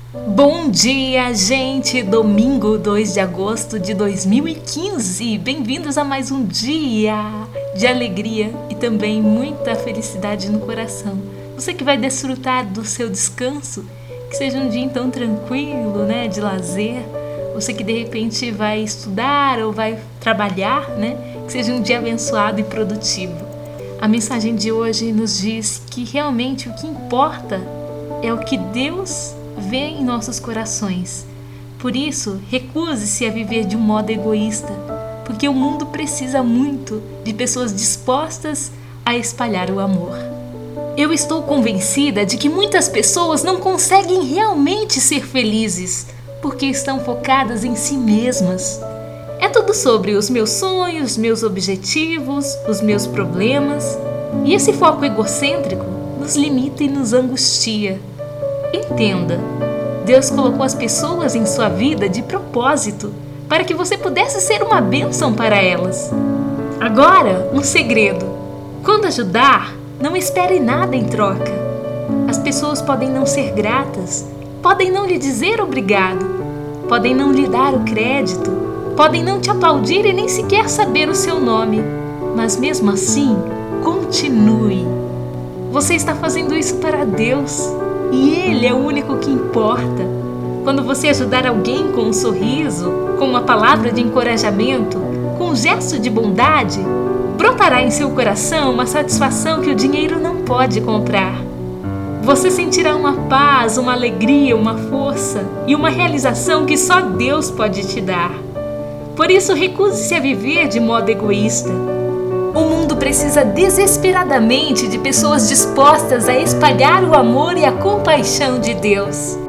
Bom dia, gente! Domingo 2 de agosto de 2015. Bem-vindos a mais um dia de alegria e também muita felicidade no coração. Você que vai desfrutar do seu descanso, que seja um dia então tranquilo, né, de lazer. Você que de repente vai estudar ou vai trabalhar, né, que seja um dia abençoado e produtivo. A mensagem de hoje nos diz que realmente o que importa é o que Deus vê em nossos corações. Por isso, recuse-se a viver de um modo egoísta, porque o mundo precisa muito de pessoas dispostas a espalhar o amor. Eu estou convencida de que muitas pessoas não conseguem realmente ser felizes, porque estão focadas em si mesmas. É tudo sobre os meus sonhos, meus objetivos, os meus problemas. E esse foco egocêntrico nos limita e nos angustia. Entenda, Deus colocou as pessoas em sua vida de propósito para que você pudesse ser uma bênção para elas. Agora, um segredo: quando ajudar, não espere nada em troca. As pessoas podem não ser gratas, podem não lhe dizer obrigado, podem não lhe dar o crédito, podem não te aplaudir e nem sequer saber o seu nome, mas mesmo assim, continue. Você está fazendo isso para Deus. E Ele é o único que importa. Quando você ajudar alguém com um sorriso, com uma palavra de encorajamento, com um gesto de bondade, brotará em seu coração uma satisfação que o dinheiro não pode comprar. Você sentirá uma paz, uma alegria, uma força e uma realização que só Deus pode te dar. Por isso, recuse-se a viver de modo egoísta. O mundo precisa desesperadamente de pessoas dispostas a espalhar o amor e a compaixão de Deus.